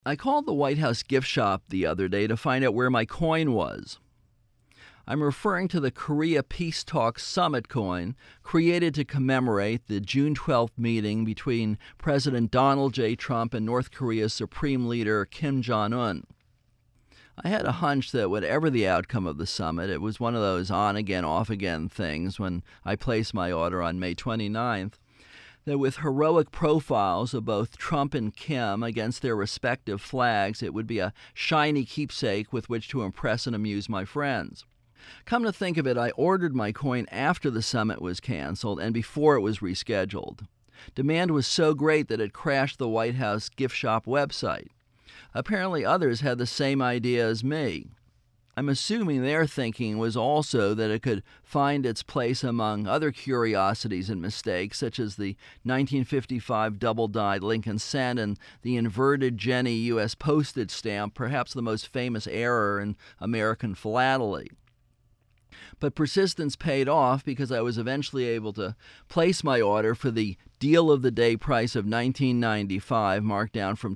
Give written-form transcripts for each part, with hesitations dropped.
I called the White House gift shop the other day to find out where my coin was. I'm referring to the Korea Peace Talks Summit coin, created to commemorate the June 12th meeting between President Donald J. Trump and North Korea's Supreme Leader Kim Jong-un. I had a hunch that whatever the outcome of the summit, it was one of those on-again, off-again things when I placed my order on May 29th, that with heroic profiles of both Trump and Kim against their respective flags, it would be a shiny keepsake with which to impress and amuse my friends. Come to think of it, I ordered my coin after the summit was canceled and before it was rescheduled. Demand was so great that it crashed the White House gift shop website. Apparently others had the same idea as me. I'm assuming their thinking was also that it could find its place among other curiosities and mistakes, such as the 1955 double-dyed Lincoln Cent and the inverted Jenny U.S. postage stamp, perhaps the most famous error in American philately. But persistence paid off because I was eventually able to place my order for the deal of the day price of $19.95, marked down from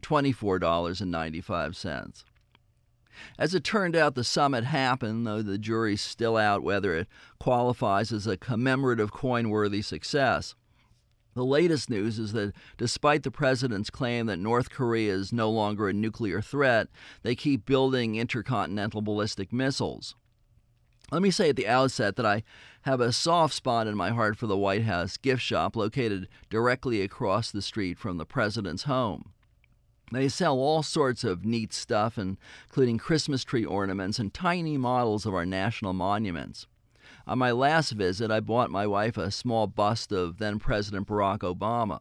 $24.95. As it turned out, the summit happened, though the jury's still out whether it qualifies as a commemorative coin-worthy success. The latest news is that despite the president's claim that North Korea is no longer a nuclear threat, they keep building intercontinental ballistic missiles. Let me say at the outset that I have a soft spot in my heart for the White House gift shop located directly across the street from the president's home. They sell all sorts of neat stuff, including Christmas tree ornaments and tiny models of our national monuments. On my last visit, I bought my wife a small bust of then-President Barack Obama.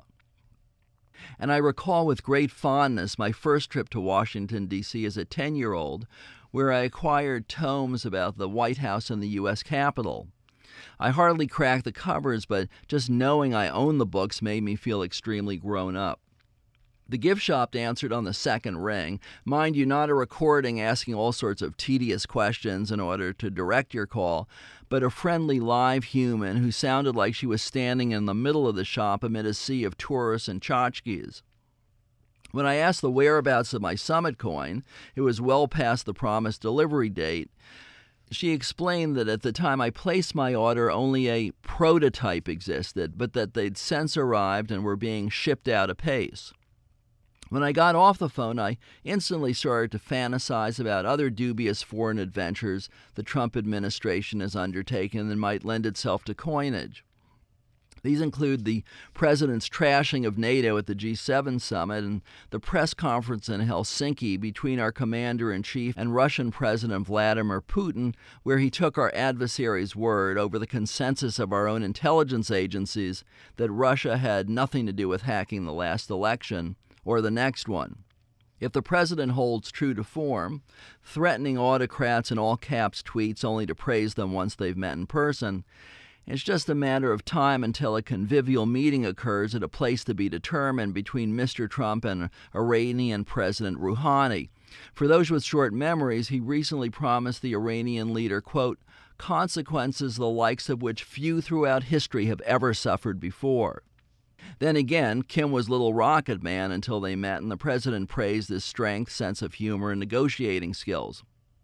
And I recall with great fondness my first trip to Washington, D.C. as a 10-year-old, where I acquired tomes about the White House and the U.S. Capitol. I hardly cracked the covers, but just knowing I owned the books made me feel extremely grown up. The gift shop answered on the second ring. Mind you, not a recording asking all sorts of tedious questions in order to direct your call, but a friendly live human who sounded like she was standing in the middle of the shop amid a sea of tourists and tchotchkes. When I asked the whereabouts of my summit coin, it was well past the promised delivery date. She explained that at the time I placed my order, only a prototype existed, but that they'd since arrived and were being shipped out apace. When I got off the phone, I instantly started to fantasize about other dubious foreign adventures the Trump administration has undertaken that might lend itself to coinage. These include the president's trashing of NATO at the G7 summit and the press conference in Helsinki between our commander-in-chief and Russian President Vladimir Putin, where he took our adversary's word over the consensus of our own intelligence agencies that Russia had nothing to do with hacking the last election or the next one. If the president holds true to form, threatening autocrats in all-caps tweets only to praise them once they've met in person, it's just a matter of time until a convivial meeting occurs at a place to be determined between Mr. Trump and Iranian President Rouhani. For those with short memories, he recently promised the Iranian leader, quote, consequences the likes of which few throughout history have ever suffered before. Then again, Kim was little rocket man until they met, and the president praised his strength, sense of humor, and negotiating skills.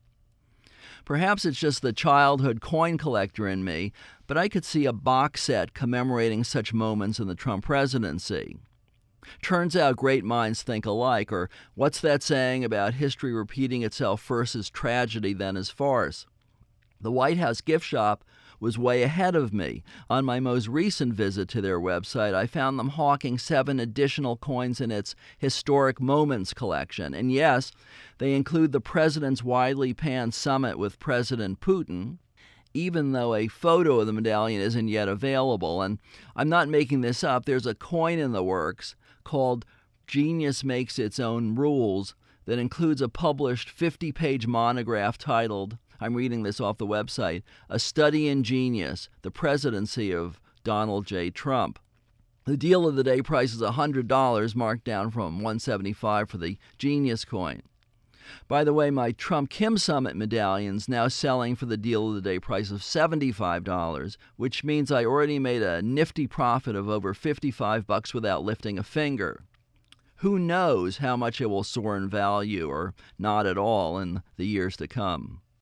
Perhaps it's just the childhood coin collector in me, but I could see a box set commemorating such moments in the Trump presidency. Turns out great minds think alike, or what's that saying about history repeating itself first as tragedy, then as farce? The White House gift shop was way ahead of me. On my most recent visit to their website, I found them hawking 7 additional coins in its Historic Moments collection. And yes, they include the president's widely panned summit with President Putin, even though a photo of the medallion isn't yet available. And I'm not making this up. There's a coin in the works called Genius Makes Its Own Rules that includes a published 50-page monograph titled, I'm reading this off the website, A Study in Genius, the Presidency of Donald J. Trump. The deal of the day price is $100, marked down from $175 for the Genius coin. By the way, my Trump-Kim Summit medallion's now selling for the deal of the day price of $75, which means I already made a nifty profit of over $55 without lifting a finger. who knows how much it will soar in value or not at all in the years to come.